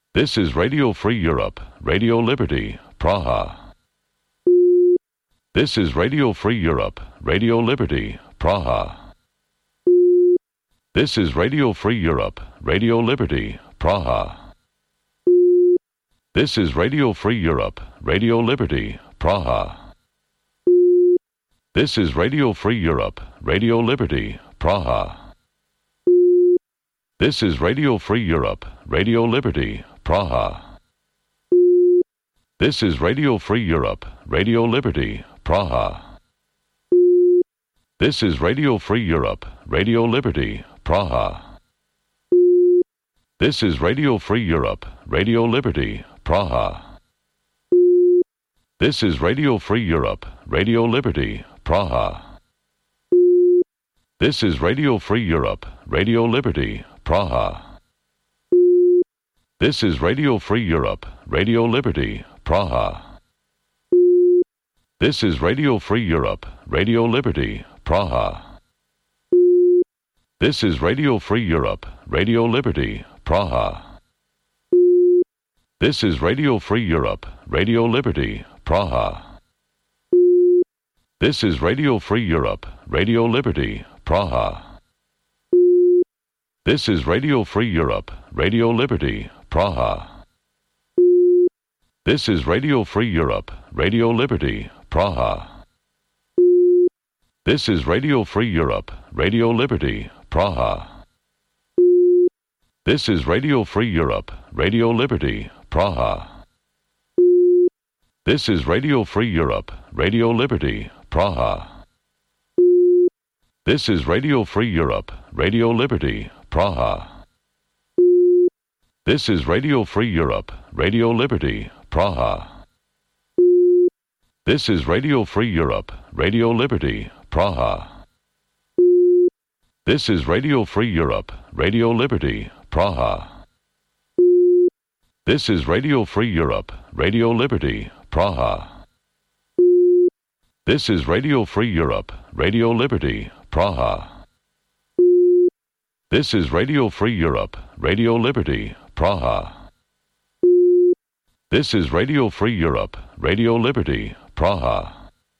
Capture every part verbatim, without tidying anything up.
This is Radio Free Europe, Radio Liberty, Praha. This is Radio Free Europe, Radio Liberty, Praha. This is Radio Free Europe, Radio Liberty, Praha. This is Radio Free Europe, Radio Liberty, Praha. This is Radio Free Europe, Radio Liberty, Praha. This is Radio Free Europe, Radio Liberty, Praha. This is Radio Free Europe, Radio Liberty, Praha. This is Radio Free Europe, Radio Liberty, Praha. This is Radio Free Europe, Radio Liberty, Praha. This is Radio Free Europe, Radio Liberty, Praha. This is Radio Free Europe, Radio Liberty, Praha. This is Radio Free Europe, Radio Liberty, Praha. This is Radio Free Europe, Radio Liberty, Praha. This is Radio Free Europe, Radio Liberty, Praha. This is Radio Free Europe, Radio Liberty, Praha. This is Radio Free Europe, Radio Liberty, Praha. This is Radio Free Europe, Radio Liberty, Praha. This is Radio Free Europe, Radio Liberty, Praha. This is Radio Free Europe, Radio Liberty, Praha. This is Radio Free Europe, Radio Liberty, Praha. This is Radio Free Europe, Radio Liberty, Praha. This is Radio Free Europe, Radio Liberty, Praha. This is Radio Free Europe, Radio Liberty, Praha. This is Radio Free Europe, Radio Liberty, Praha. This is Radio Free Europe, Radio Liberty, Praha. This is Radio Free Europe, Radio Liberty, Praha. This is Radio Free Europe, Radio Liberty, Praha. This is Radio Free Europe, Radio Liberty, Praha. This is Radio Free Europe, Radio Liberty, Praha.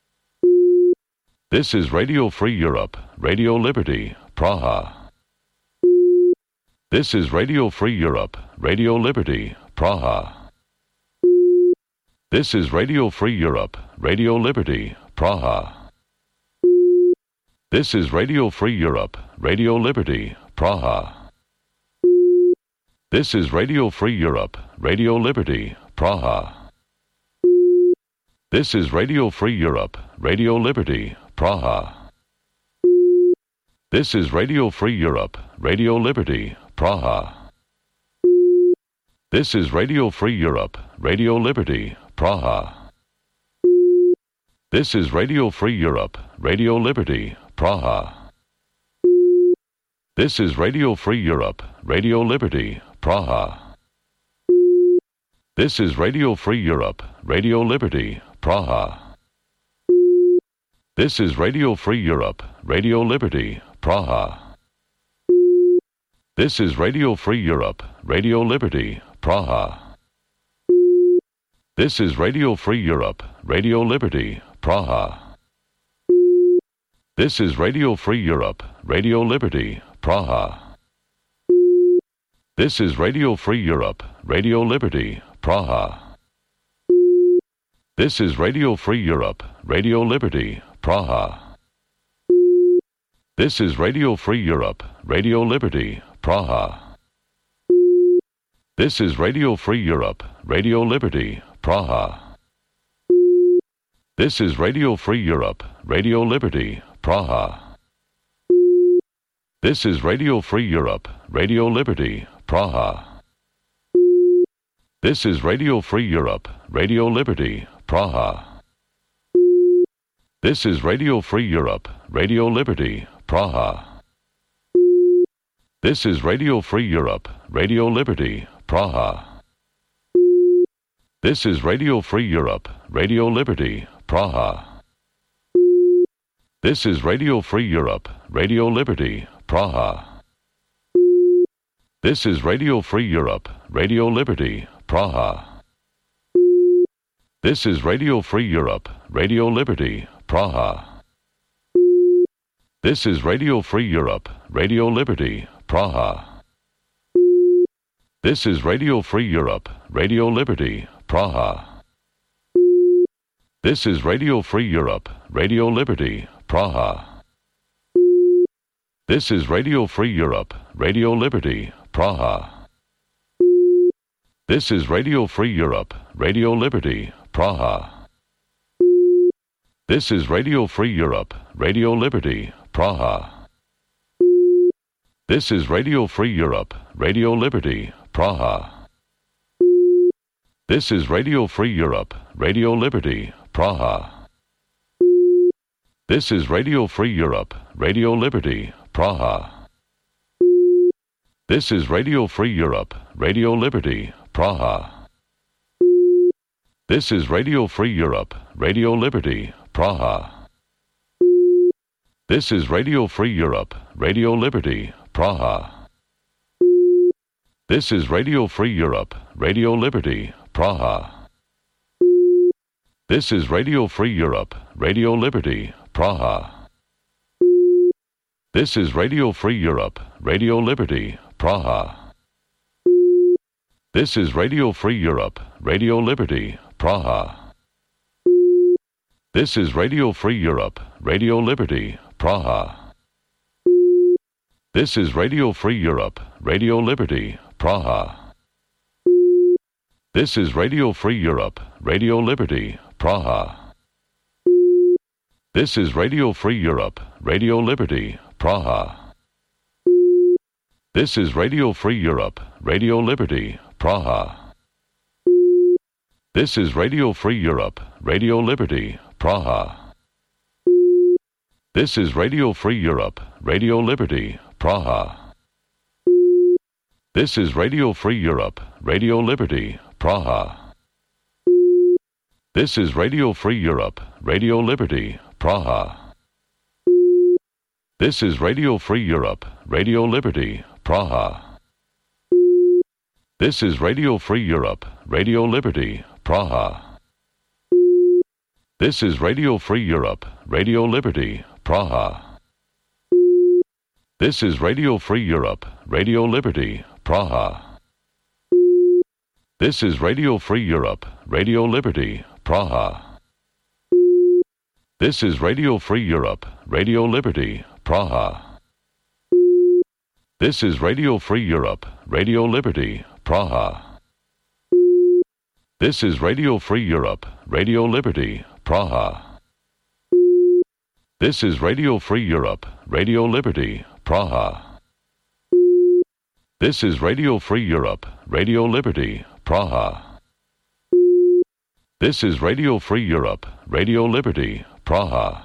This is Radio Free Europe, Radio Liberty, Praha. This is Radio Free Europe, Radio Liberty, Praha. This is Radio Free Europe, Radio Liberty, Praha. This is Radio Free Europe, Radio Liberty, Praha. This is Radio Free Europe, Radio Liberty, Praha. This is Radio Free Europe, Radio Liberty, Praha. This is Radio Free Europe, Radio Liberty, Praha. This is Radio Free Europe, Radio Liberty, Praha. This is Radio Free Europe, Radio Liberty, Praha. This is Radio Free Europe, Radio Liberty, Praha. This is Radio Free Europe, Radio Liberty, Praha. This is Radio Free Europe, Radio Liberty, Praha. This is Radio Free Europe, Radio Liberty, Praha. This is Radio Free Europe, Radio Liberty, Praha. This is Radio Free Europe, Radio Liberty, Praha. This is Radio Free Europe, Radio Liberty, Praha. This is Radio Free Europe, Radio Liberty, Praha. This is Radio Free Europe, Radio Liberty, Praha. This is Radio Free Europe, Radio Liberty, Praha. This is Radio Free Europe, Radio Liberty, Praha. This is Radio Free Europe, Radio Liberty, Praha. This is Radio Free Europe, Radio Liberty, Praha. This is Radio Free Europe, Radio Liberty, Praha. This is Radio Free Europe, Radio Liberty, Praha. This is Radio Free Europe, Radio Liberty, Praha. This is Radio Free Europe, Radio Liberty, Praha. This is Radio Free Europe, Radio Liberty, Praha. This is Radio Free Europe, Radio Liberty, Praha. This is Radio Free Europe, Radio Liberty, Praha. This is Radio Free Europe, Radio Liberty, Praha. This is Radio Free Europe, Radio Liberty, Praha. This is Radio Free Europe, Radio Liberty, Praha. This is Radio Free Europe, Radio Liberty, Praha. This is Radio Free Europe, Radio Liberty, Praha. This is Radio Free Europe, Radio Liberty, Praha. This is Radio Free Europe, Radio Liberty, Praha. This is Radio Free Europe, Radio Liberty, Praha. This is Radio Free Europe, Radio Liberty, Praha. This is Radio Free Europe, Radio Liberty, Praha. This is Radio Free Europe, Radio Liberty, Praha. This is Radio Free Europe, Radio Liberty, Praha. This is Radio Free Europe, Radio Liberty, Praha. This is Radio Free Europe, Radio Liberty, Praha. This is Radio Free Europe, Radio Liberty, Praha. This is Radio Free Europe, Radio Liberty, Praha. This is Radio Free Europe, Radio Liberty, Praha. This is Radio Free Europe, Radio Liberty, Praha. This is Radio Free Europe, Radio Liberty, Praha. This is Radio Free Europe, Radio Liberty, Praha. This is Radio Free Europe, Radio Liberty, Praha. This is Radio Free Europe, Radio Liberty, Praha. This is Radio Free Europe, Radio Liberty, Praha. This is Radio Free Europe, Radio Liberty, Praha. This is Radio Free Europe, Radio Liberty, Praha. This is Radio Free Europe, Radio Liberty, Praha. This is Radio Free Europe, Radio Liberty, Praha. This is Radio Free Europe, Radio Liberty, Praha. This is Radio Free Europe, Radio Liberty, Praha. This is Radio Free Europe, Radio Liberty, Praha. This is Radio Free Europe, Radio Liberty, Praha. This is Radio Free Europe, Radio Liberty, Praha. This is Radio Free Europe, Radio Liberty, Praha. This is Radio Free Europe, Radio Liberty, Praha. This is Radio Free Europe, Radio Liberty, Praha.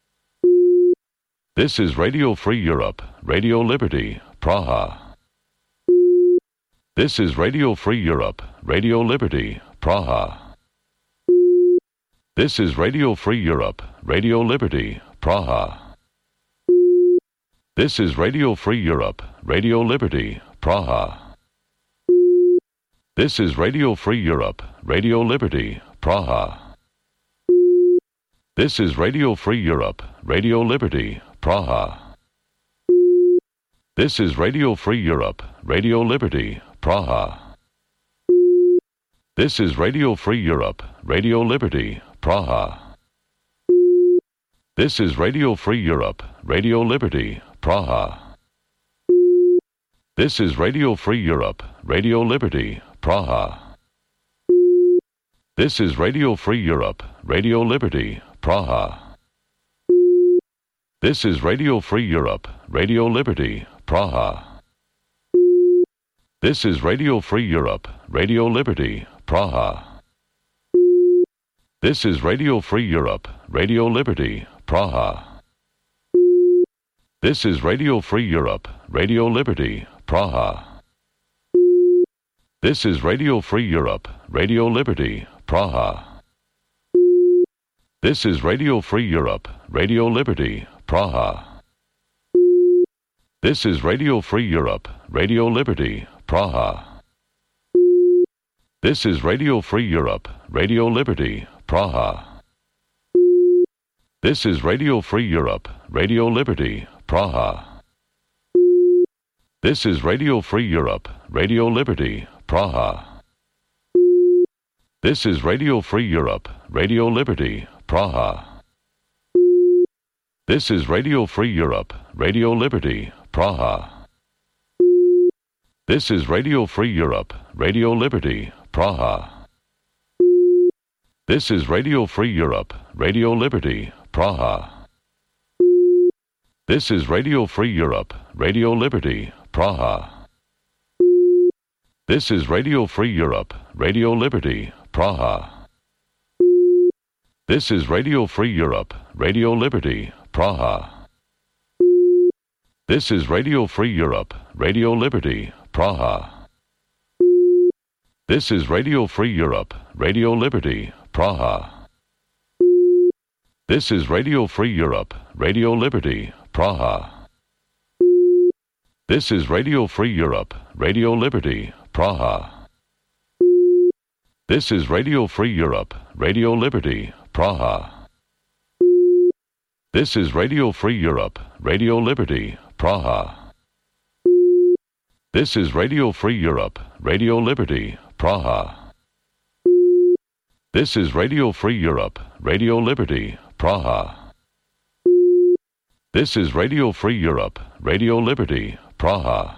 This is Radio Free Europe, Radio Liberty, Praha. This is Radio Free Europe, Radio Liberty, Praha. This is Radio Free Europe, Radio Liberty, Praha. This is Radio Free Europe, Radio Liberty, Praha. This is Radio Free Europe, Radio Liberty, Praha. This is Radio Free Europe, Radio Liberty, Praha. This is Radio Free Europe, Radio Liberty, Praha. This is Radio Free Europe, Radio Liberty, Praha. This is Radio Free Europe, Radio Liberty, Praha. This is Radio Free Europe, Radio Liberty, Praha. This is Radio Free Europe, Radio Liberty, Praha. This is Radio Free Europe, Radio Liberty, Praha. This is Radio Free Europe, Radio Liberty, Praha. This is Radio Free Europe, Radio Liberty, Praha. This is Radio Free Europe, Radio Liberty, Praha. This is Radio Free Europe, Radio Liberty, Praha. This is Radio Free Europe, Radio Liberty, Praha. This is Radio Free Europe, Radio Liberty, Praha. This is Radio Free Europe, Radio Liberty, Praha. This is Radio Free Europe, Radio Liberty, Praha. This is Radio Free Europe, Radio Liberty, Praha. This is Radio Free Europe, Radio Liberty, Praha. This is Radio Free Europe, Radio Liberty, Praha. This is Radio Free Europe, Radio Liberty, Praha. This is Radio Free Europe, Radio Liberty, Praha. This is Radio Free Europe, Radio Liberty, Praha. This is Radio Free Europe, Radio Liberty, Praha. This is Radio Free Europe, Radio Liberty, Praha. This is Radio Free Europe, Radio Liberty, Praha. This is Radio Free Europe, Radio Liberty, Praha. This is Radio Free Europe, Radio Liberty, Praha. This is Radio Free Europe, Radio Liberty, Praha. This is Radio Free Europe, Radio Liberty, Praha. This is Radio Free Europe, Radio Liberty, Praha. This is Radio Free Europe, Radio Liberty, Praha. This is Radio Free Europe, Radio Liberty, Praha. This is Radio Free Europe, Radio Liberty, Praha.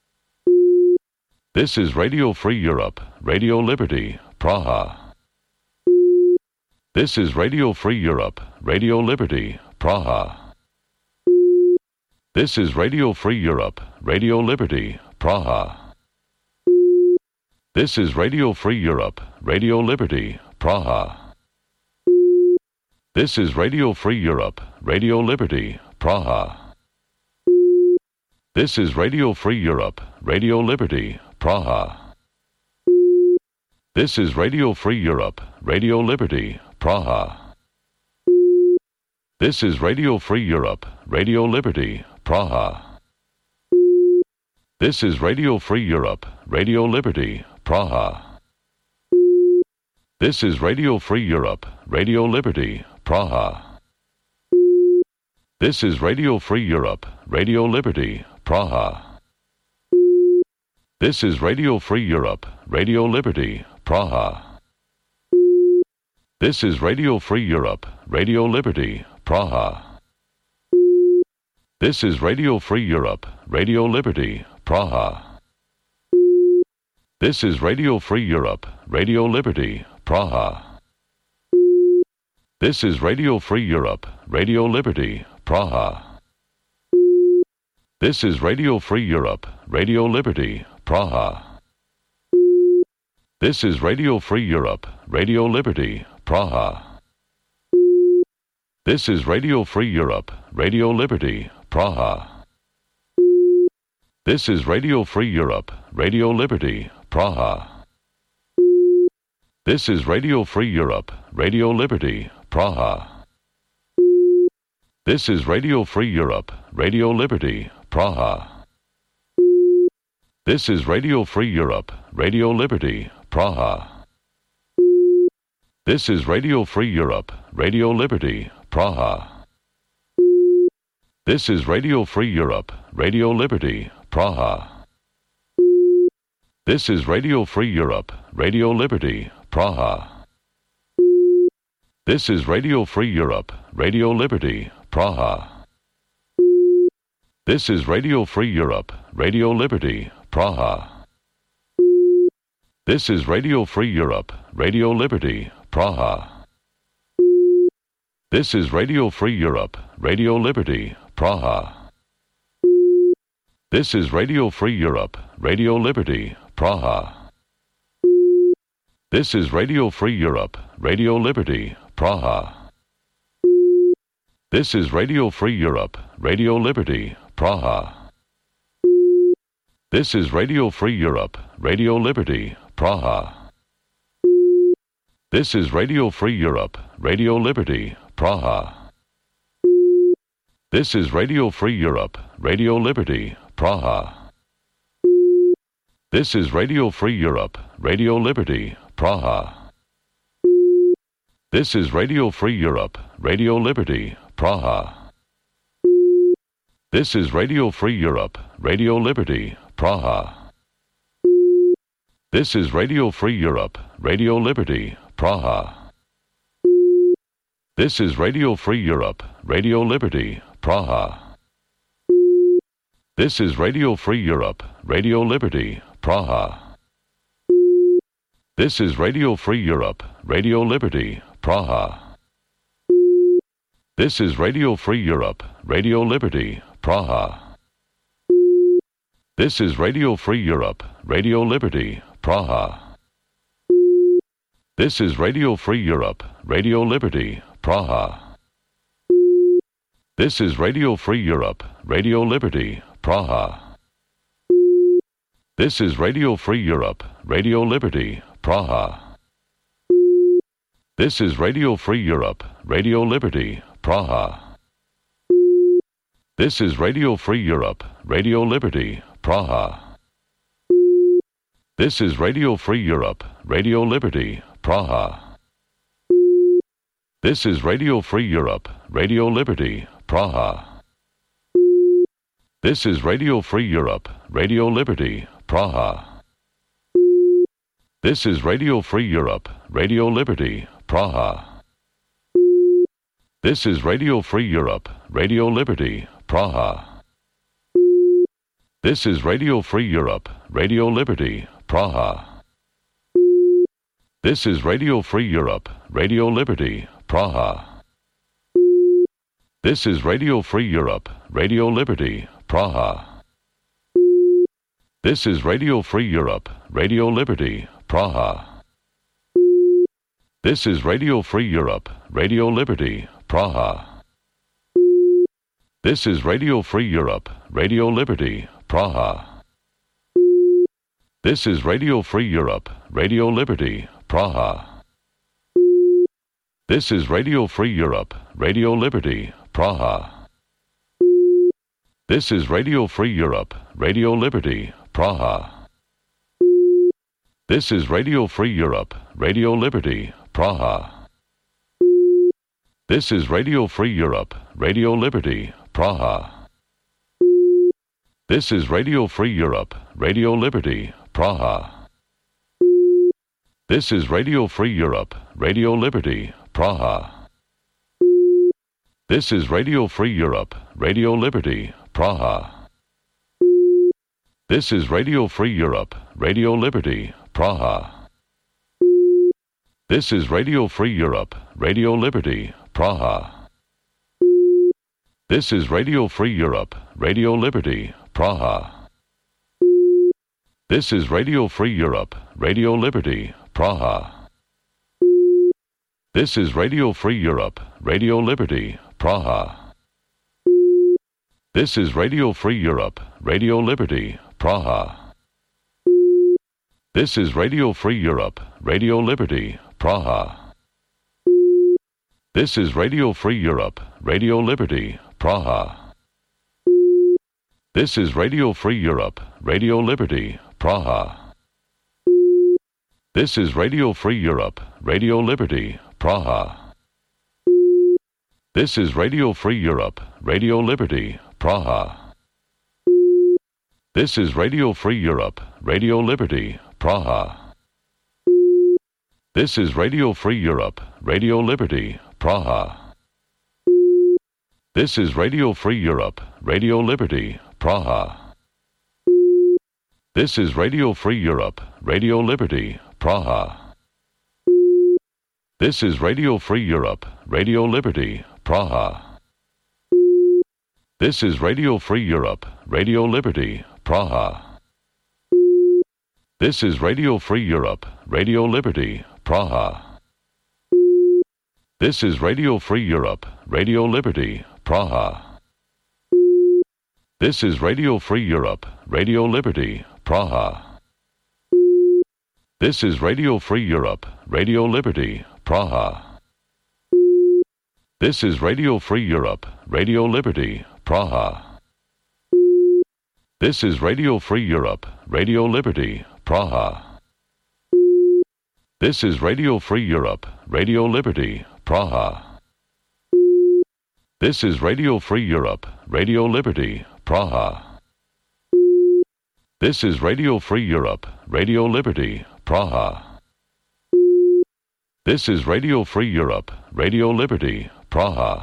This is Radio Free Europe, Radio Liberty, Praha. This is Radio Free Europe, Radio Liberty, Praha. This is Radio Free Europe, Radio Liberty, Praha. This is Radio Free Europe, Radio Liberty, Praha. This is Radio Free Europe, Radio Liberty, Praha. This is Radio Free Europe, Radio Liberty, Praha. This is Radio Free Europe, Radio Liberty, Praha. This is Radio Free Europe, Radio Liberty, Praha. This is Radio Free Europe, Radio Liberty, Praha. This is Radio Free Europe, Radio Liberty, Praha. This is Radio Free Europe, Radio Liberty, Praha. This is Radio Free Europe, Radio Liberty, Praha. This is Radio Free Europe, Radio Liberty, Praha. This is Radio Free Europe, Radio Liberty, Praha. This is Radio Free Europe, Radio Liberty, Praha. This is Radio Free Europe, Radio Liberty, Praha. This is Radio Free Europe, Radio Liberty, Praha. This is Radio Free Europe, Radio Liberty, Praha. This is Radio Free Europe, Radio Liberty, Praha. This is Radio Free Europe, Radio Liberty, Praha. This is Radio Free Europe, Radio Liberty, Praha. This is Radio Free Europe, Radio Liberty, Praha. This is Radio Free Europe, Radio Liberty, Praha. This is Radio Free Europe, Radio Liberty, Praha. This is Radio Free Europe, Radio Liberty, Praha. This is Radio Free Europe, Radio Liberty, Praha. This is Radio Free Europe, Radio Liberty, Praha. This is Radio Free Europe, Radio Liberty, Praha. This is Radio Free Europe, Radio Liberty, Praha. This is Radio Free Europe, Radio Liberty, Praha. This is Radio Free Europe, Radio Liberty, Praha. This is Radio Free Europe, Radio Liberty, Praha. This is Radio Free Europe, Radio Liberty, Praha. This is Radio Free Europe, Radio Liberty, Praha. This is Radio Free Europe, Radio Liberty, Praha. This is Radio Free Europe, Radio Liberty, Praha. This is Radio Free Europe, Radio Liberty, Praha. This is Radio Free Europe, Radio Liberty, Praha. This is Radio Free Europe, Radio Liberty, Praha. This is Radio Free Europe, Radio Liberty, Praha. This is Radio Free Europe, Radio Liberty, Praha. This is Radio Free Europe, Radio Liberty, Praha. This is Radio Free Europe, Radio Liberty, Praha. This is Radio Free Europe, Radio Liberty, Praha. This is Radio Free Europe, Radio Liberty, Praha. This is Radio Free Europe, Radio Liberty, Praha. This is Radio Free Europe, Radio Liberty, Praha. This is Radio Free Europe, Radio Liberty, Praha. This is Radio Free Europe, Radio Liberty, Praha. This is Radio Free Europe, Radio Liberty, Praha. This is Radio Free Europe, Radio Liberty, Praha. This is Radio Free Europe, Radio Liberty, Praha. This is Radio Free Europe, Radio Liberty, Praha. This is Radio Free Europe, Radio Liberty, Praha. This is Radio Free Europe, Radio Liberty, Praha. This is Radio Free Europe, Radio Liberty, Praha. This is Radio Free Europe, Radio Liberty, Praha. This is Radio Free Europe, Radio Liberty, Praha. This is Radio Free Europe, Radio Liberty, Praha. This is Radio Free Europe, Radio Liberty, Praha. This is Radio Free Europe, Radio Liberty, Praha. This is Radio Free Europe, Radio Liberty, Praha. This is Radio Free Europe, Radio Liberty, Praha. This is Radio Free Europe, Radio Liberty, Praha. This is Radio Free Europe, Radio Liberty, Praha. This is Radio Free Europe, Radio Liberty, Praha. This is Radio Free Europe, Radio Liberty, Praha. This is Radio Free Europe, Radio Liberty, Praha. This is Radio Free Europe, Radio Liberty, Praha. This is Radio Free Europe, Radio Liberty, Praha. This is Radio Free Europe, Radio Liberty, Praha. This is Radio Free Europe, Radio Liberty, Praha. This is Radio Free Europe, Radio Liberty, Praha. This is Radio Free Europe, Radio Liberty, Praha. This is Radio Free Europe, Radio Liberty, Praha. This is Radio Free Europe, Radio Liberty, Praha. This is Radio Free Europe, Radio Liberty, Praha. This is Radio Free Europe, Radio Liberty, Praha. This is Radio Free Europe, Radio Liberty, Praha. This is Radio Free Europe, Radio Liberty, Praha. This is Radio Free Europe, Radio Liberty, Praha. This is Radio Free Europe, Radio Liberty, Praha. This is Radio Free Europe, Radio Liberty, Praha. This is Radio Free Europe, Radio Liberty, Praha. This is Radio Free Europe, Radio Liberty, Praha. This is Radio Free Europe, Radio Liberty, Praha. This is Radio Free Europe, Radio Liberty, Praha. This is Radio Free Europe, Radio Liberty, Praha. This is Radio Free Europe, Radio Liberty, Praha. This is Radio Free Europe, Radio Liberty, Praha. This is Radio Free Europe, Radio Liberty, Praha. This is Radio Free Europe, Radio Liberty, Praha. This is Radio Free Europe, Radio Liberty, Praha. This is Radio Free Europe, Radio Liberty, Praha. This is Radio Free Europe, Radio Liberty, Praha. This is Radio Free Europe, Radio Liberty, Praha.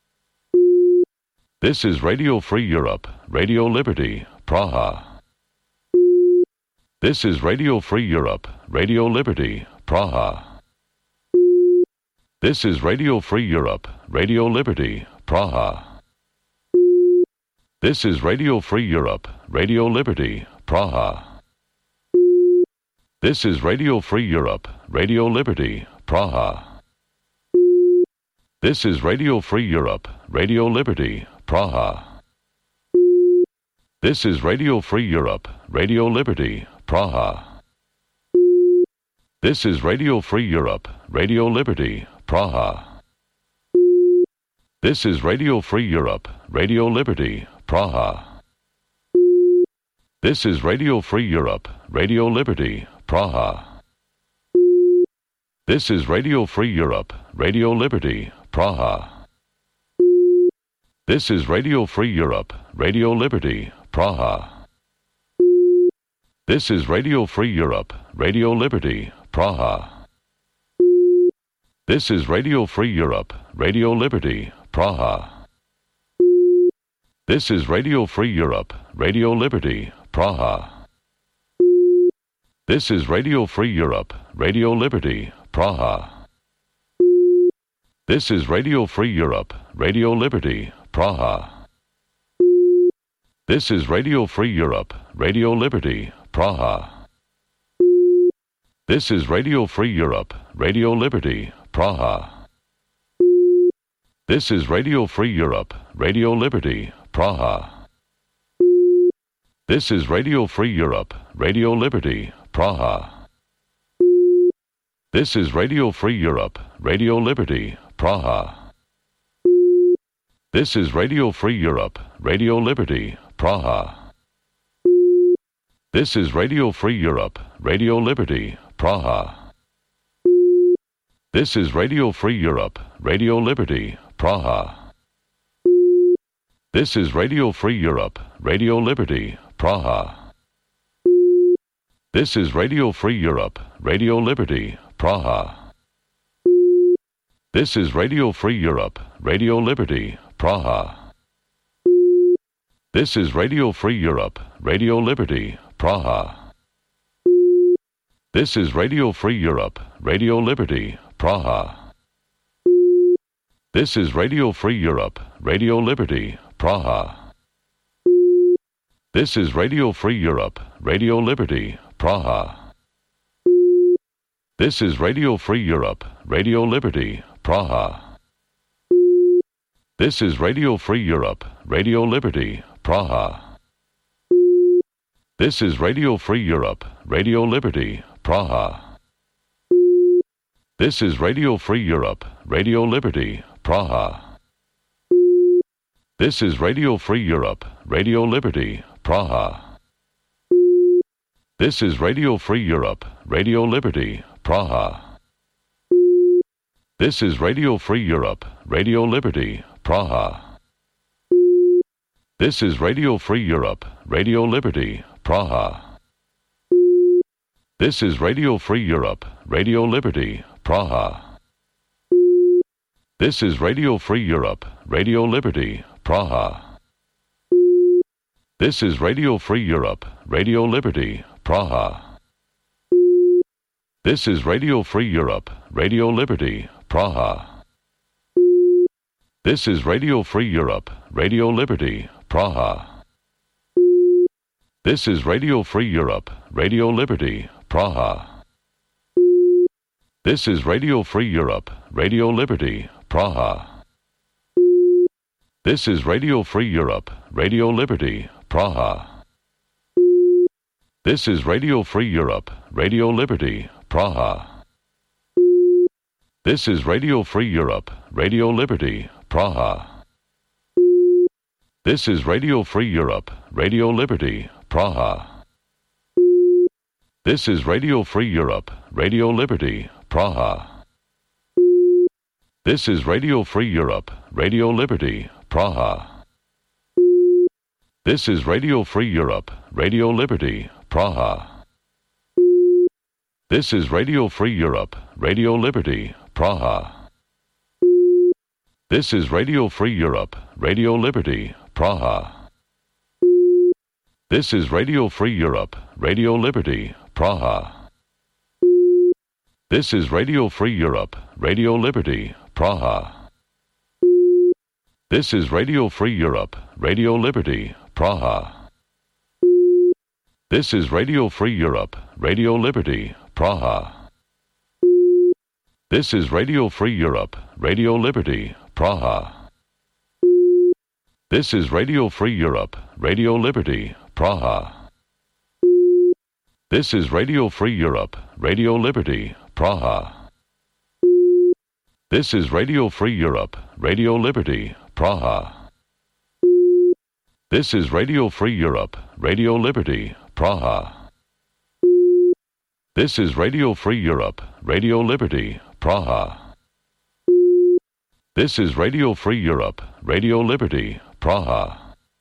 This is Radio Free Europe, Radio Liberty, Praha. This is Radio Free Europe, Radio Liberty, Praha. This is Radio Free Europe, Radio Liberty, Praha. This is Radio Free Europe, Radio Liberty, Praha. This is Radio Free Europe, Radio Liberty, Praha. This is Radio Free Europe, Radio Liberty, Praha. This is Radio Free Europe, Radio Liberty, Praha. This is Radio Free Europe, Radio Liberty, Praha. This is Radio Free Europe, Radio Liberty, Praha. This is Radio Free Europe, Radio Liberty, Praha. This is Radio Free Europe, Radio Liberty, Praha. This is Radio Free Europe, Radio Liberty, Praha. This is Radio Free Europe, Radio Liberty, Praha. This is Radio Free Europe, Radio Liberty, Praha. This is Radio Free Europe, Radio Liberty, Praha. This is Radio Free Europe, Radio Liberty, Praha. This is Radio Free Europe, Radio Liberty, Praha. This is Radio Free Europe, Radio Liberty, Praha. This is Radio Free Europe, Radio Liberty, Praha. This is Radio Free Europe, Radio Liberty, Praha. This is Radio Free Europe, Radio Liberty, Praha. This is Radio Free Europe, Radio Liberty, Praha. This is Radio Free Europe, Radio Liberty, Praha. This is Radio Free Europe, Radio Liberty, Praha. This is Radio Free Europe, Radio Liberty, Praha. This is Radio Free Europe, Radio Liberty, Praha. This is Radio Free Europe, Radio Liberty, Praha. This is Radio Free Europe, Radio Liberty, Praha. This is Radio Free Europe, Radio Liberty, Praha. This is Radio Free Europe, Radio Liberty, Praha. This is Radio Free Europe, Radio Liberty, Praha. This is Radio Free Europe, Radio Liberty, Praha. This is Radio Free Europe, Radio Liberty, Praha. This is Radio Free Europe, Radio Liberty, Praha. This is Radio Free Europe, Radio Liberty, Praha. This is Radio Free Europe, Radio Liberty, Praha. This is Radio Free Europe, Radio Liberty, Praha. This is Radio Free Europe, Radio Liberty, Praha. This is Radio Free Europe, Radio Liberty, Praha. This is Radio Free Europe, Radio Liberty, Praha. This is Radio Free Europe, Radio Liberty, Praha. This is Radio Free Europe, Radio Liberty, Praha. This is Radio Free Europe, Radio Liberty, Praha. This is Radio Free Europe, Radio Liberty, Praha. This is Radio Free Europe, Radio Liberty, Praha. This is Radio Free Europe, Radio Liberty, Praha. This is Radio Free Europe, Radio Liberty, Praha. This is Radio Free Europe, Radio Liberty, Praha. This is Radio Free Europe, Radio Liberty, Praha. This is Radio Free Europe, Radio Liberty, Praha. This is Radio Free Europe, Radio Liberty, Praha. This is Radio Free Europe, Radio Liberty, Praha. This is Radio Free Europe, Radio Liberty, Praha. This is Radio Free Europe, Radio Liberty, Praha. This is Radio Free Europe, Radio Liberty, Praha. This is Radio Free Europe, Radio Liberty, Praha. This is Radio Free Europe, Radio Liberty, Praha. This is Radio Free Europe, Radio Liberty, Praha. This is Radio Free Europe, Radio Liberty, Praha. This is Radio Free Europe, Radio Liberty, Praha. This is Radio Free Europe, Radio Liberty, Praha. This is Radio Free Europe, Radio Liberty, Praha. This is Radio Free Europe, Radio Liberty, Praha. This is Radio Free Europe, Radio Liberty, Praha. This is Radio Free Europe, Radio Liberty, Praha. This is Radio Free Europe, Radio Liberty, Praha. This is Radio Free Europe, Radio Liberty, Praha.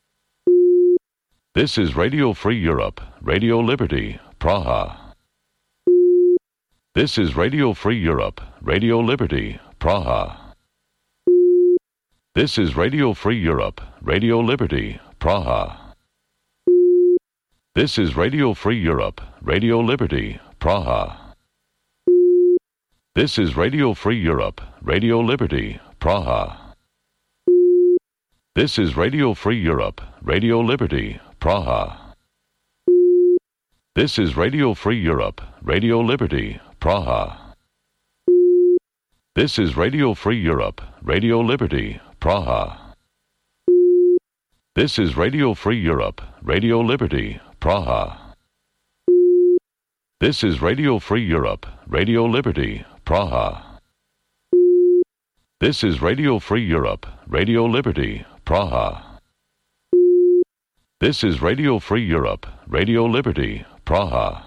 This is Radio Free Europe, Radio Liberty, Praha. This is Radio Free Europe, Radio Liberty, Praha. This is Radio Free Europe, Radio Liberty, Praha. This is Radio Free Europe, Radio Liberty, Praha. This is Radio Free Europe, Radio Liberty, Praha. This is Radio Free Europe, Radio Liberty, Praha. This is Radio Free Europe, Radio Liberty, Praha. This is Radio Free Europe, Radio Liberty, Praha. This is Radio Free Europe, Radio Liberty, Praha. This is Radio Free Europe, Radio Liberty, Praha. This is Radio Free Europe, Radio Liberty, Praha. This is Radio Free Europe, Radio Liberty, Praha.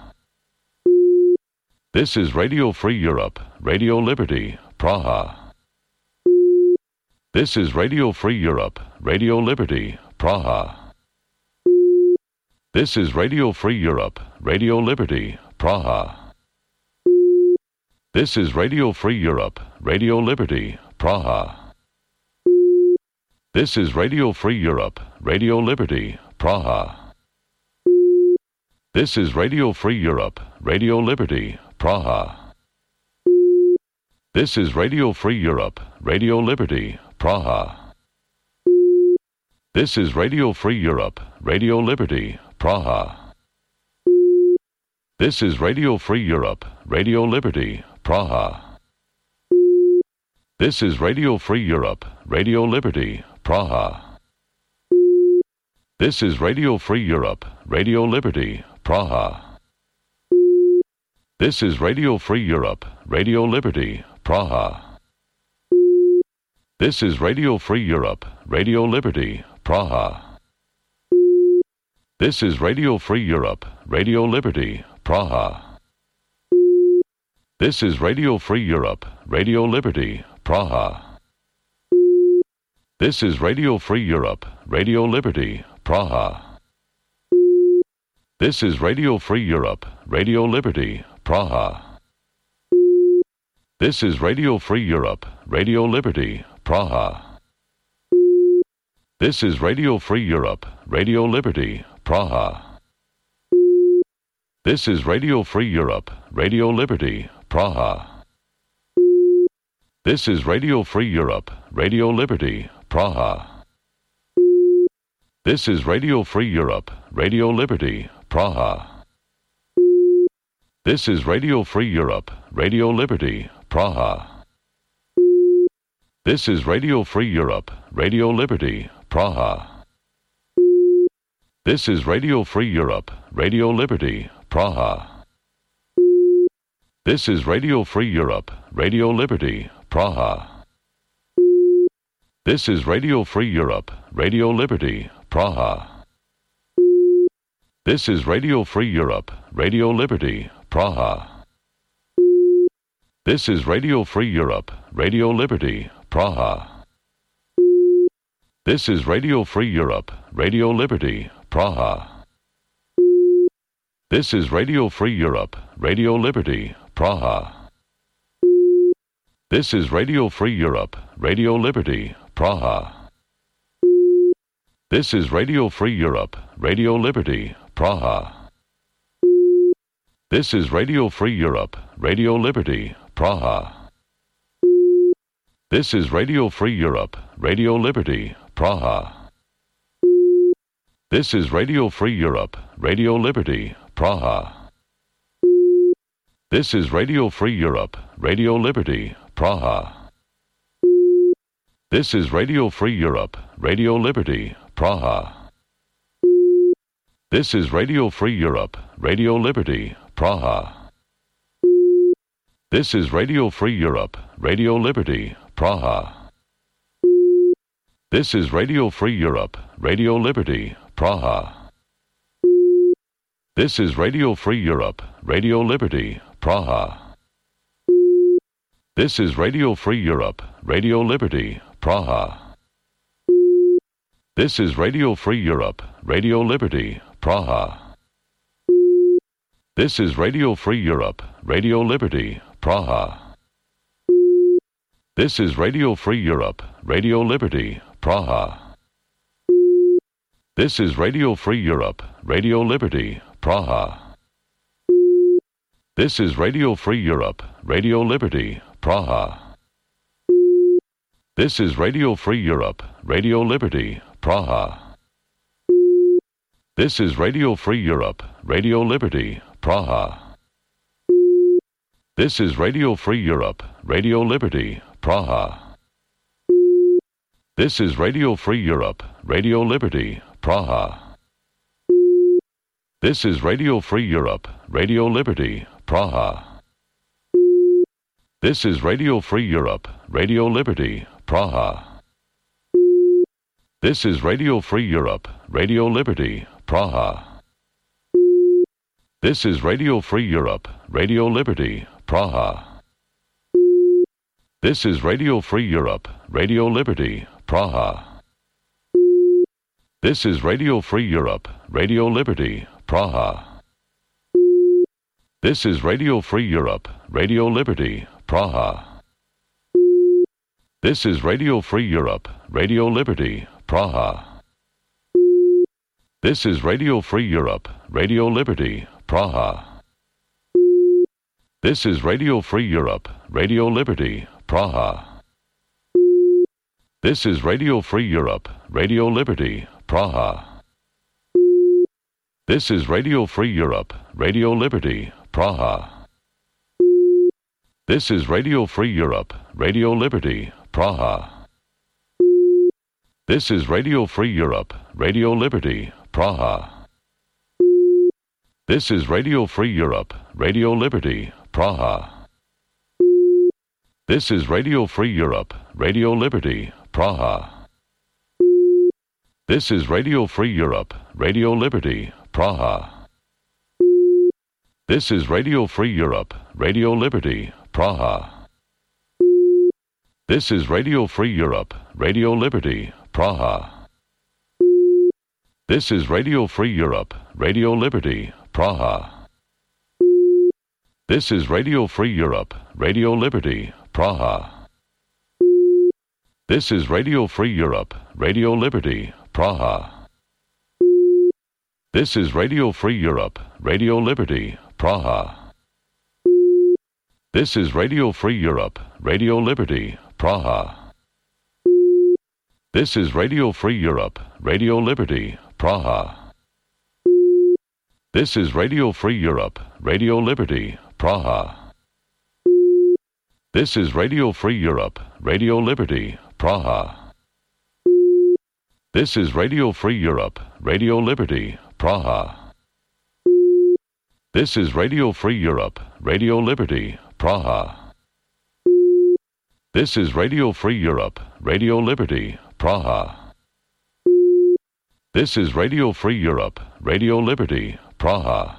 This is Radio Free Europe, Radio Liberty, Praha. This is Radio Free Europe, Radio Liberty, Praha. This is Radio Free Europe, Radio Liberty, Praha. This is Radio Free Europe, Radio Liberty, Praha. This is Radio Free Europe, Radio Liberty, Praha. This is Radio Free Europe, Radio Liberty, Praha. This is Radio Free Europe, Radio Liberty, Praha. This is Radio Free Europe, Radio Liberty, Praha. This is Radio Free Europe, Radio Liberty, Praha. This is Radio Free Europe, Radio Liberty, Praha. This is Radio Free Europe, Radio Liberty, Praha. This is Radio Free Europe, Radio Liberty, Praha. This is Radio Free Europe, Radio Liberty, Praha. This is Radio Free Europe, Radio Liberty, Praha. This is Radio Free Europe, Radio Liberty, Praha. This is Radio Free Europe, Radio Liberty, Praha. This is Radio Free Europe, Radio Liberty, Praha. This is Radio Free Europe, Radio Liberty, Praha. This is Radio Free Europe, Radio Liberty, Praha. This is Radio Free Europe, Radio Liberty, Praha. This is Radio Free Europe, Radio Liberty, Praha. This is Radio Free Europe, Radio Liberty, Praha. This is Radio Free Europe, Radio Liberty, Praha. This is Radio Free Europe, Radio Liberty, Praha. This is Radio Free Europe, Radio Liberty, Praha. This is Radio Free Europe, Radio Liberty, Praha. This is Radio Free Europe, Radio Liberty, Praha. This is Radio Free Europe, Radio Liberty, Praha. This is Radio Free Europe, Radio Liberty, Praha. This is Radio Free Europe, Radio Liberty, Praha. This is Radio Free Europe, Radio Liberty, Praha. This is Radio Free Europe, Radio Liberty, Praha. This is Radio Free Europe, Radio Liberty, Praha. This is Radio Free Europe, Radio Liberty, Praha. This is Radio Free Europe, Radio Liberty, Praha. This is Radio Free Europe, Radio Liberty, Praha. This is Radio Free Europe, Radio Liberty, Praha. This is Radio Free Europe, Radio Liberty, Praha. This is Radio Free Europe, Radio Liberty, Praha. This is Radio Free Europe, Radio Liberty, Praha. This is Radio Free Europe, Radio Liberty, Praha. This is Radio Free Europe, Radio Liberty, Praha. This is Radio Free Europe, Radio Liberty, Praha. This is Radio Free Europe, Radio Liberty, Praha. This is Radio Free Europe, Radio Liberty, Praha. This is Radio Free Europe, Radio Liberty, Praha. This is Radio Free Europe, Radio Liberty, Praha. This is Radio Free Europe, Radio Liberty, Praha. This is Radio Free Europe, Radio Liberty, Praha. This is Radio Free Europe, Radio Liberty, Praha. This is Radio Free Europe, Radio Liberty, Praha. This is Radio Free Europe, Radio Liberty, Praha. This is Radio Free Europe, Radio Liberty, Praha. This is Radio Free Europe, Radio Liberty, Praha. This is Radio Free Europe, Radio Liberty, Praha. This is Radio Free Europe, Radio Liberty, Praha. This is Radio Free Europe, Radio Liberty, Praha. This is Radio Free Europe, Radio Liberty, Praha. This is Radio Free Europe, Radio Liberty, Praha. This is Radio Free Europe, Radio Liberty, Praha. This is Radio Free Europe, Radio Liberty, Praha. This is Radio Free Europe, Radio Liberty, Praha. This is Radio Free Europe, Radio Liberty, Praha. This is Radio Free Europe, Radio Liberty, Praha. This is Radio Free Europe, Radio Liberty, Praha. This is Radio Free Europe, Radio Liberty, Praha. This is Radio Free Europe, Radio Liberty, Praha. This is Radio Free Europe, Radio Liberty, Praha. This is Radio Free Europe, Radio Liberty, Praha. This is Radio Free Europe, Radio Liberty, Praha. This is Radio Free Europe, Radio Liberty, Praha. This is Radio Free Europe, Radio Liberty, Praha. This is Radio Free Europe, Radio Liberty, Praha. This is Radio Free Europe, Radio Liberty, Praha. This is Radio Free Europe, Radio Liberty, Praha. This is Radio Free Europe, Radio Liberty, Praha. This is Radio Free Europe, Radio Liberty, Praha. This is Radio Free Europe, Radio Liberty, Praha. This is Radio Free Europe, Radio Liberty, Praha. This is Radio Free Europe, Radio Liberty, Praha. This is Radio Free Europe, Radio Liberty, Praha. This is Radio Free Europe, Radio Liberty, Praha. This is Radio Free Europe, Radio Liberty, Praha.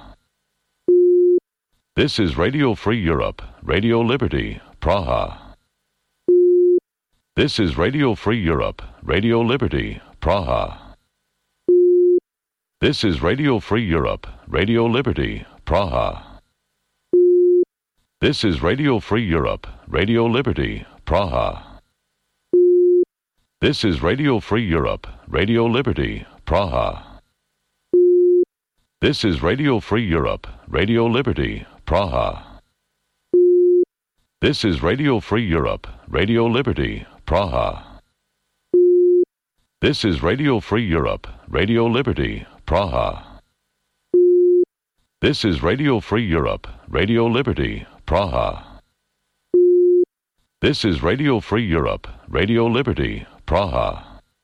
This is Radio Free Europe, Radio Liberty, Praha. This is Radio Free Europe, Radio Liberty, Praha. This is Radio Free Europe, Radio Liberty, Praha. This is Radio Free Europe, Radio Liberty, Praha. This is Radio Free Europe, Radio Liberty, Praha. This is Radio Free Europe, Radio Liberty, Praha. This is Radio Free Europe, Radio Liberty, Praha. This is Radio Free Europe, Radio Liberty, Praha. This is Radio Free Europe, Radio Liberty, Praha. This is Radio Free Europe, Radio Liberty, Praha.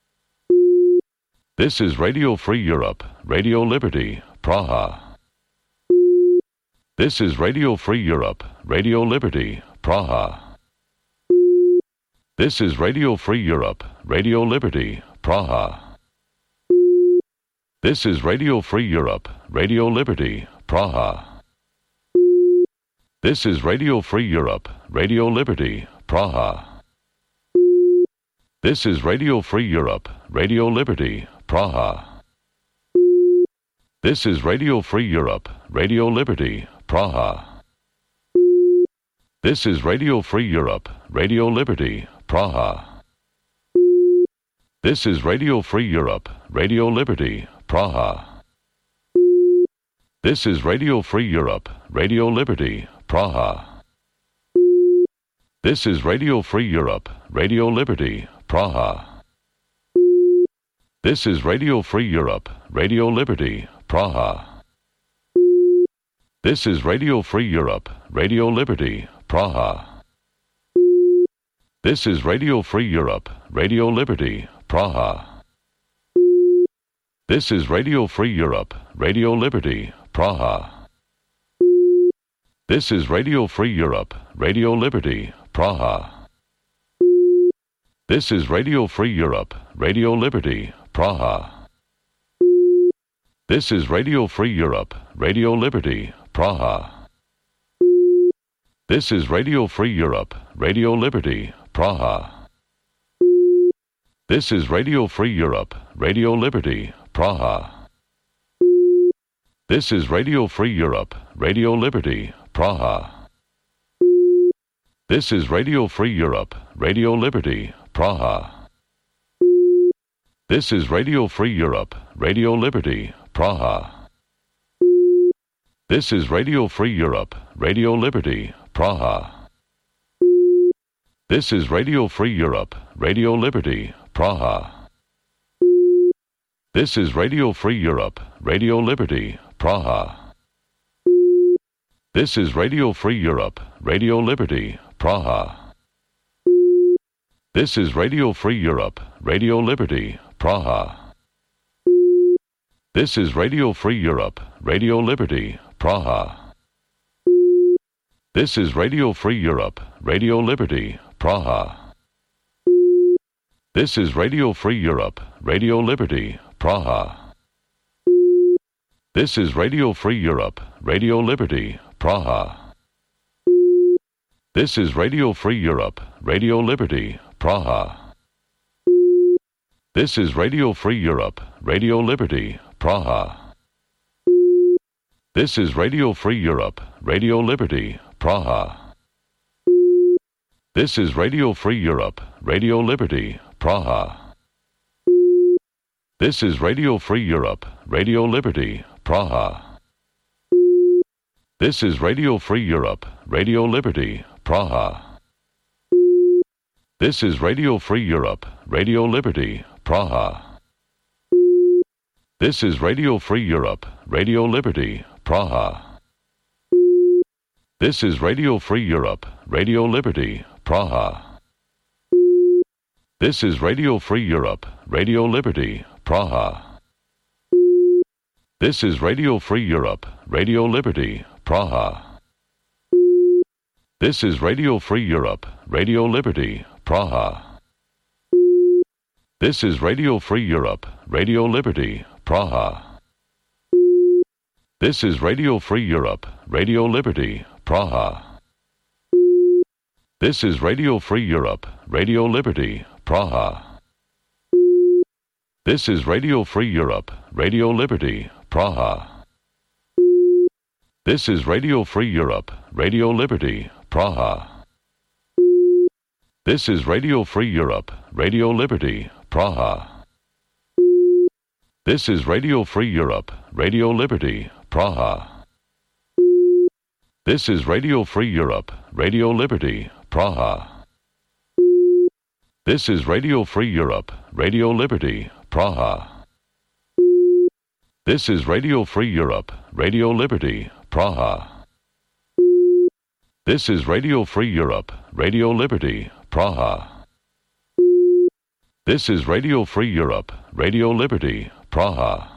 This is Radio Free Europe, Radio Liberty, Praha. This is Radio Free Europe, Radio Liberty, Praha. This is Radio Free Europe, Radio Liberty, Praha. This is Radio Free Europe, Radio Liberty, Praha. This is Radio Free Europe, Radio Liberty, Praha. This is Radio Free Europe, Radio Liberty, Praha. This is Radio Free Europe, Radio Liberty, Praha. This is Radio Free Europe, Radio Liberty, Praha. This is Radio Free Europe, Radio Liberty, Praha. This is Radio Free Europe, Radio Liberty, Praha. This is Radio Free Europe, Radio Liberty, Praha. This is Radio Free Europe, Radio Liberty, Praha. This is Radio Free Europe, Radio Liberty, Praha. This is Radio Free Europe, Radio Liberty, Praha. This is Radio Free Europe, Radio Liberty, Praha. This is Radio Free Europe, Radio Liberty, Praha. This is Radio Free Europe, Radio Liberty, Praha. This is Radio Free Europe, Radio Liberty, Praha. This is Radio Free Europe, Radio Liberty, Praha. This is Radio Free Europe, Radio Liberty, Praha. This is Radio Free Europe, Radio Liberty, Praha. This is Radio Free Europe, Radio Liberty, Praha. This is Radio Free Europe, Radio Liberty, Praha. This is Radio Free Europe, Radio Liberty, Praha. This is Radio Free Europe, Radio Liberty, Praha. This is Radio Free Europe, Radio Liberty, Praha. This is Radio Free Europe, Radio Liberty, Praha. This is Radio Free Europe, Radio Liberty, Praha. This is Radio Free Europe, Radio Liberty, Praha. This is Radio Free Europe, Radio Liberty, Praha. This is Radio Free Europe, Radio Liberty, Praha. This is Radio Free Europe, Radio Liberty, Praha. This is Radio Free Europe, Radio Liberty, Praha. This is Radio Free Europe, Radio Liberty, Praha. This is Radio Free Europe, Radio Liberty, Praha. This is Radio Free Europe, Radio Liberty, Praha. This is Radio Free Europe, Radio Liberty, Praha. This is Radio Free Europe, Radio Liberty, Praha. This is Radio Free Europe, Radio Liberty, Praha. This is Radio Free Europe, Radio Liberty, Praha. This is Radio Free Europe, Radio Liberty, Praha. This is Radio Free Europe, Radio Liberty, Praha. This is Radio Free Europe, Radio Liberty, Praha. This is Radio Free Europe, Radio Liberty, Praha. This is Radio Free Europe, Radio Liberty, Praha. This is Radio Free Europe, Radio Liberty, Praha. This is Radio Free Europe, Radio Liberty, Praha. This is Radio Free Europe, Radio Liberty, Praha. This is Radio Free Europe, Radio Liberty, Praha. This is Radio Free Europe, Radio Liberty, Praha. This is Radio Free Europe, Radio Liberty, Praha. This is Radio Free Europe, Radio Liberty, Praha. This is Radio Free Europe, Radio Liberty, Praha. This is Radio Free Europe, Radio Liberty, Praha. This is Radio Free Europe, Radio Liberty, Praha. This is Radio Free Europe, Radio Liberty, Praha.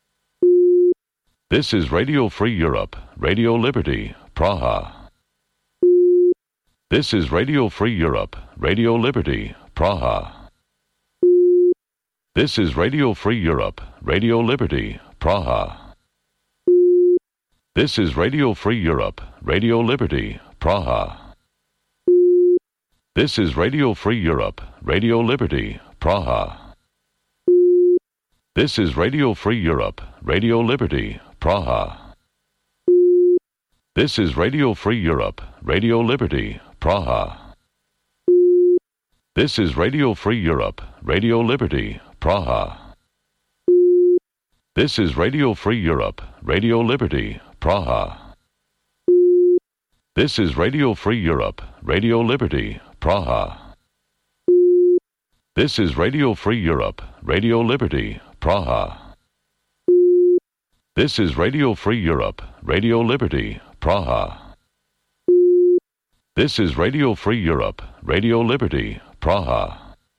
This is Radio Free Europe, Radio Liberty, Praha. This is Radio Free Europe, Radio Liberty, Praha. This is Radio Free Europe, Radio Liberty, Praha. This is Radio Free Europe, Radio Liberty, Praha. This is Radio Free Europe, Radio Liberty, Praha. This is Radio Free Europe, Radio Liberty, Praha. This is Radio Free Europe, Radio Liberty, Praha. This is Radio Free Europe, Radio Liberty, Praha. This is Radio Free Europe, Radio Liberty, Praha. This is Radio Free Europe, Radio Liberty, Praha. This is Radio Free Europe, Radio Liberty, Praha. This is Radio Free Europe, Radio Liberty, Praha. This is Radio Free Europe, Radio Liberty, Praha.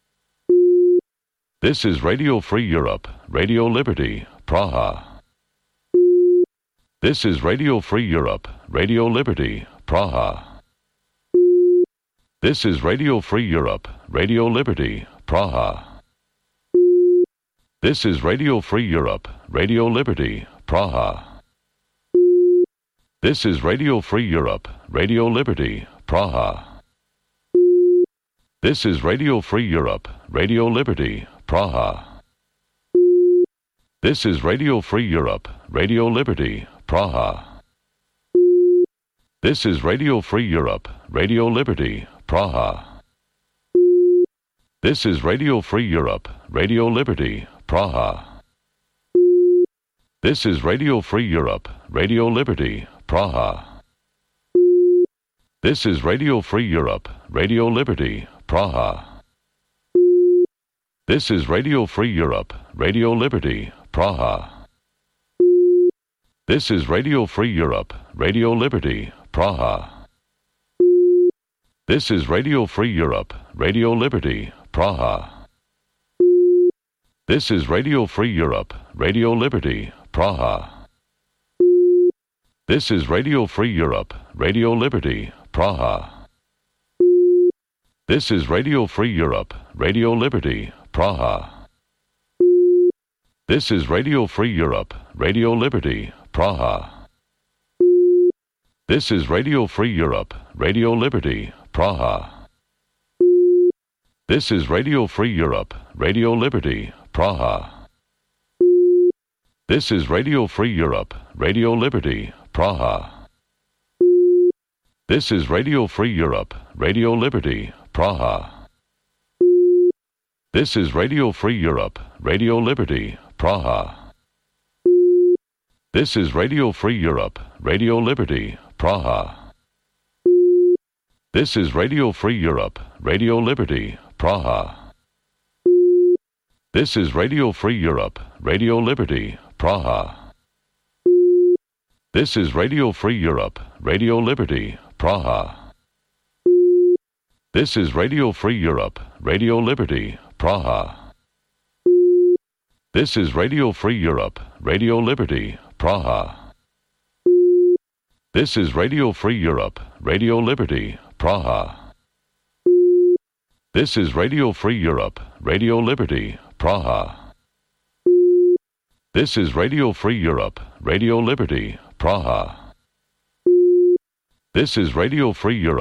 This is Radio Free Europe, Radio Liberty, Praha. This is Radio Free Europe, Radio Liberty, Praha. This is Radio Free Europe, Radio Liberty, Praha. This is Radio Free Europe, Radio Liberty, Praha. This is Radio Free Europe, Radio Liberty, Praha. This is Radio Free Europe, Radio Liberty, Praha. This is Radio Free Europe, Radio Liberty, Praha. This is Radio Free Europe, Radio Liberty, Praha. This is Radio Free Europe, Radio Liberty, Praha. This is Radio Free Europe, Radio Liberty, Praha. This is Radio Free Europe, Radio Liberty, Praha. This is Radio Free Europe, Radio Liberty, Praha. This is Radio Free Europe, Radio Liberty, Praha. This is Radio Free Europe, Radio Liberty, Praha. This is Radio Free Europe, Radio Liberty, Praha. This is Radio Free Europe, Radio Liberty, Praha. This is Radio Free Europe, Radio Liberty, Praha. This is Radio Free Europe, Radio Liberty, Praha. This is Radio Free Europe, Radio Liberty, Praha. This is Radio Free Europe, Radio Liberty, Praha. This is Radio Free Europe, Radio Liberty, Praha. This is Radio Free Europe, Radio Liberty, Praha. This is Radio Free Europe, Radio Liberty, Praha. This is Radio Free Europe, Radio Liberty, Praha. This is Radio Free Europe, Radio Liberty, Praha. This is Radio Free Europe, Radio Liberty, Praha. This is Radio Free Europe, Radio Liberty, Praha. This is Radio Free Europe, Radio Liberty, Praha. This is Radio Free Europe, Radio Liberty, Praha. This is Radio Free Europe, Radio Liberty, Praha. This is Radio Free Europe, Radio Liberty, Praha. This is Radio Free Europe, Radio Liberty, Praha. This is Radio Free Europe.